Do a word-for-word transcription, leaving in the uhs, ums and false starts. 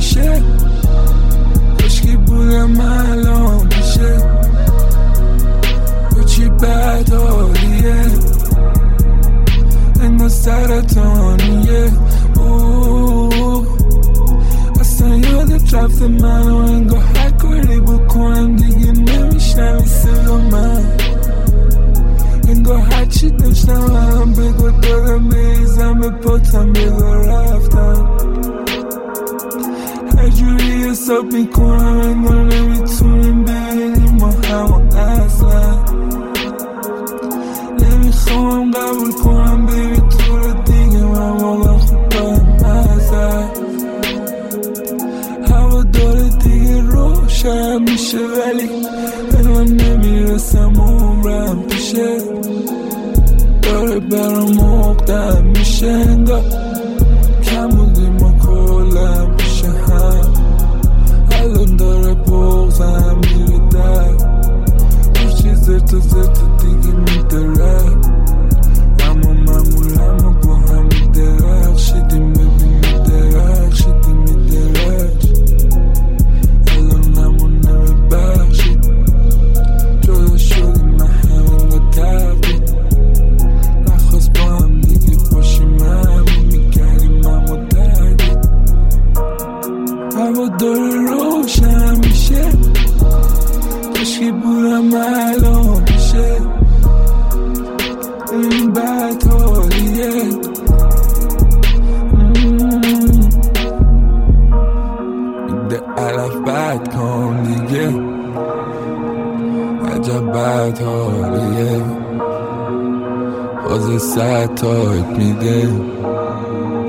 میشه، کاشکی بودم الان میشه. تو چی بد حالیه، انگار سرطانیه. اوه اصلا یادت رفته منو، انگار هر کاری بکنم دیگه نمیشنوی صدا من. انگار هرچی داشتم هم بگو دادم بریزم به پاتم بگو رفتم. هر جوری حساب میکنم انگار نمیتونیم ببینیم ما همون اصلا. نمیخوام قبول کنم بیبی تو رو دیگه، من واقعا خوب دارم ازت. هوا داره دیگه روشن میشه ولی به من نمیرسم، عمرم پیشه داره برام مقدم میشه. انگار کم بودیم ما کلم پیشه هم، الان داره بغزم میره در هر چیز زرت و زرت دیگه میدره. اما معمولم و با هم میدرخشیدیم، ببین میدرخشیدیم میدرخش. الان همون نمیبخشید، جدا شدیم من همینگاه تبدید. نخواست با هم دیگه باشیم، همین میکردیم اما دردید. هوا داره روشن میشه، کاشکی بودم الان میشه. این بد حالیه، میده علف بد کن دیگه، عجب بد حالیه. باز صد تایپ میده